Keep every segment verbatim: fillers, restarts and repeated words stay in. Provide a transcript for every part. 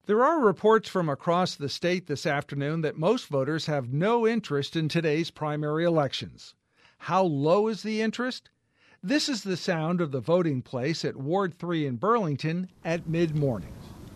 There are reports from across the state this afternoon that most voters have no interest in today's primary elections. How low is the interest? This is the sound of the voting place at Ward three in Burlington at mid-morning.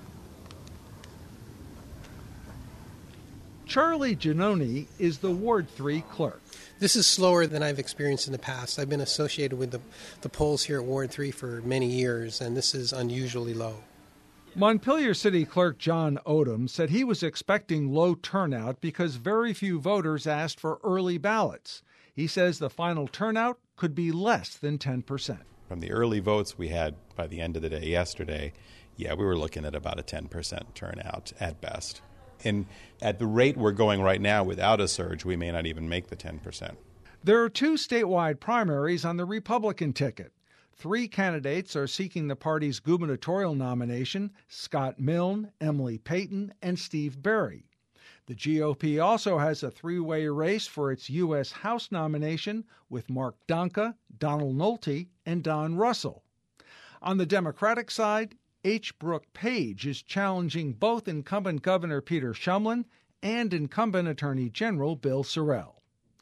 Charlie Giannoni is the Ward three clerk. This is slower than I've experienced in the past. I've been associated with the, the polls here at Ward three for many years, and this is unusually low. Montpelier City Clerk John Odom said he was expecting low turnout because very few voters asked for early ballots. He says the final turnout could be less than ten percent. From the early votes we had by the end of the day yesterday, yeah, we were looking at about a ten percent turnout at best. And at the rate we're going right now without a surge, we may not even make the ten percent. There are two statewide primaries on the Republican ticket. Three candidates are seeking the party's gubernatorial nomination: Scott Milne, Emily Payton, and Steve Berry. The G O P also has a three-way race for its U S House nomination with Mark Donka, Donald Nolte, and Don Russell. On the Democratic side, H. Brooke Page is challenging both incumbent Governor Peter Shumlin and incumbent Attorney General Bill Sorrell.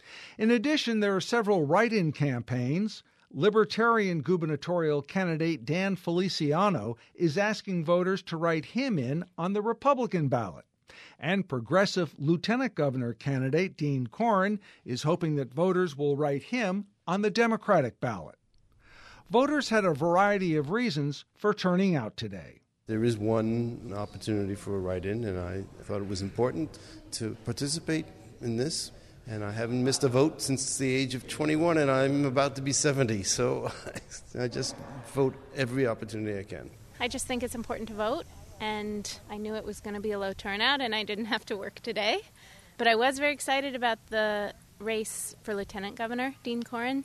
In addition, there are several write-in campaigns. Libertarian gubernatorial candidate Dan Feliciano is asking voters to write him in on the Republican ballot. And progressive lieutenant governor candidate Dean Corn is hoping that voters will write him on the Democratic ballot. Voters had a variety of reasons for turning out today. There is one opportunity for a write-in, and I thought it was important to participate in this. And I haven't missed a vote since the age of twenty-one, and I'm about to be seventy, so I just vote every opportunity I can. I just think it's important to vote, and I knew it was going to be a low turnout, and I didn't have to work today. But I was very excited about the race for Lieutenant Governor, Dean Corn.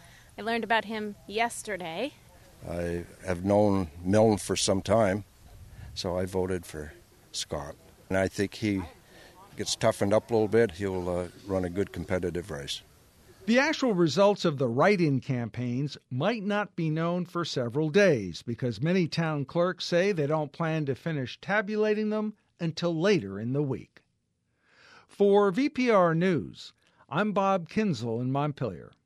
I learned about him yesterday. I have known Milne for some time, so I voted for Scott. And I think he gets toughened up a little bit, he'll uh, run a good competitive race. The actual results of the write-in campaigns might not be known for several days because many town clerks say they don't plan to finish tabulating them until later in the week. For V P R News, I'm Bob Kinzel in Montpelier.